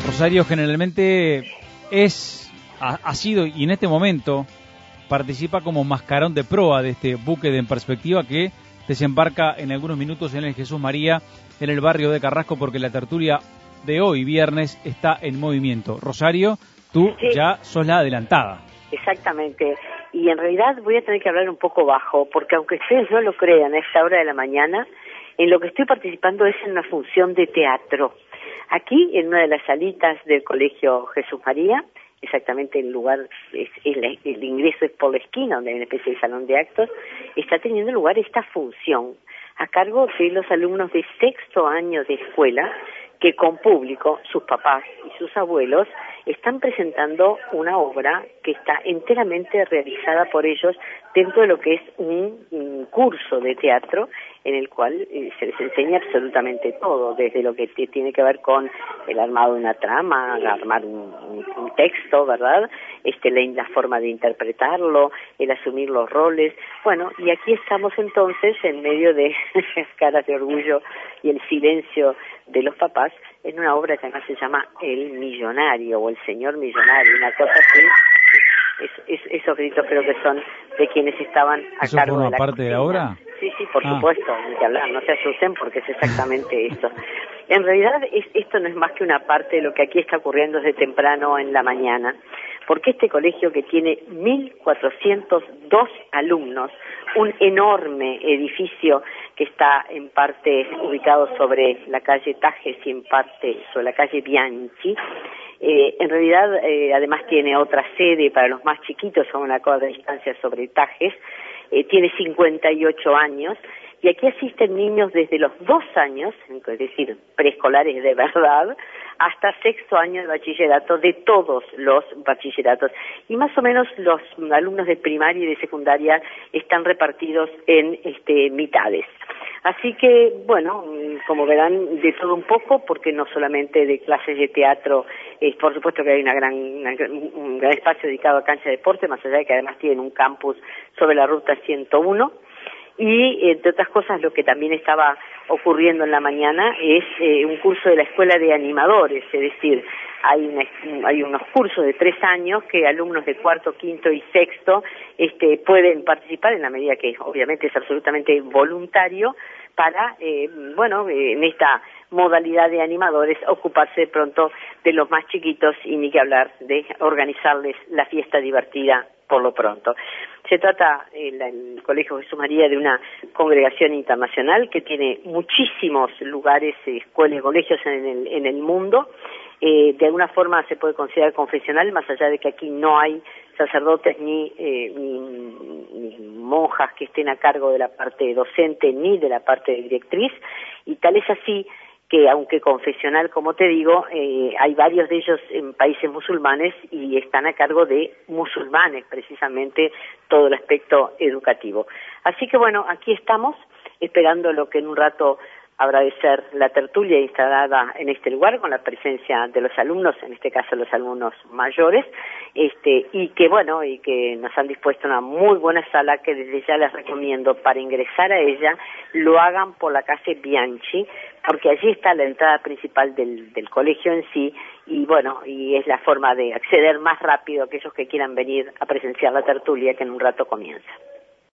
Rosario generalmente ha sido y en este momento participa como mascarón de proa de este buque de En Perspectiva que desembarca en algunos minutos en el Jesús María, en el barrio de Carrasco, porque la tertulia de hoy, viernes, está en movimiento. Rosario, tú ya sos la adelantada. Exactamente. Y en realidad voy a tener que hablar un poco bajo, porque aunque ustedes no lo crean, a esta hora de la mañana, en lo que estoy participando es en una función de teatro. Aquí, en una de las salitas del Colegio Jesús María, exactamente el lugar, el ingreso es por la esquina, donde hay una especie de salón de actos, está teniendo lugar esta función a cargo de los alumnos de sexto año de escuela, que con público, sus papás y sus abuelos, están presentando una obra que está enteramente realizada por ellos dentro de lo que es un curso de teatro en el cual se les enseña absolutamente todo, desde lo que tiene que ver con el armado de una trama, armar un texto, ¿verdad? La forma de interpretarlo, el asumir los roles. Bueno, y aquí estamos entonces en medio de caras de orgullo y el silencio de los papás en una obra que además se llama El Millonario o El Señor Millonario, una cosa así. Esos gritos creo que son de quienes estaban a cargo de la parte de la obra. Sí, por supuesto, ni que hablar, no se asusten porque es exactamente esto. En realidad esto no es más que una parte de lo que aquí está ocurriendo desde temprano en la mañana, porque este colegio que tiene 1.402 alumnos, un enorme edificio que está en parte ubicado sobre la calle Tajes y en parte sobre la calle Bianchi, en realidad además tiene otra sede para los más chiquitos a una corta distancia sobre Tajes, tiene 58 años y aquí asisten niños desde los 2 años, es decir, preescolares de verdad, hasta sexto año de bachillerato, de todos los bachilleratos. Y más o menos los alumnos de primaria y de secundaria están repartidos en mitades. Así que, bueno, como verán, de todo un poco, porque no solamente de clases de teatro, por supuesto que hay un gran espacio dedicado a cancha de deporte, más allá de que además tienen un campus sobre la ruta 101, y entre otras cosas lo que también estaba ocurriendo en la mañana es un curso de la Escuela de Animadores, es decir, hay unos cursos de 3 años que alumnos de cuarto, quinto y sexto pueden participar en la medida que obviamente es absolutamente voluntario para, en esta modalidad de animadores ocuparse de pronto de los más chiquitos y ni que hablar de organizarles la fiesta divertida por lo pronto. Se trata, el Colegio Jesús María, de una congregación internacional que tiene muchísimos lugares, escuelas y colegios en el mundo. De alguna forma se puede considerar confesional, más allá de que aquí no hay sacerdotes ni monjas que estén a cargo de la parte docente ni de la parte de directriz, y tal es así que, aunque confesional, como te digo, hay varios de ellos en países musulmanes y están a cargo de musulmanes, precisamente, todo el aspecto educativo. Así que, bueno, aquí estamos, esperando lo que en un rato habrá de ser la tertulia instalada en este lugar, con la presencia de los alumnos, en este caso los alumnos mayores, y que nos han dispuesto una muy buena sala que desde ya les recomiendo para ingresar a ella, lo hagan por la calle Bianchi, porque allí está la entrada principal del colegio en sí, y es la forma de acceder más rápido a aquellos que quieran venir a presenciar la tertulia que en un rato comienza.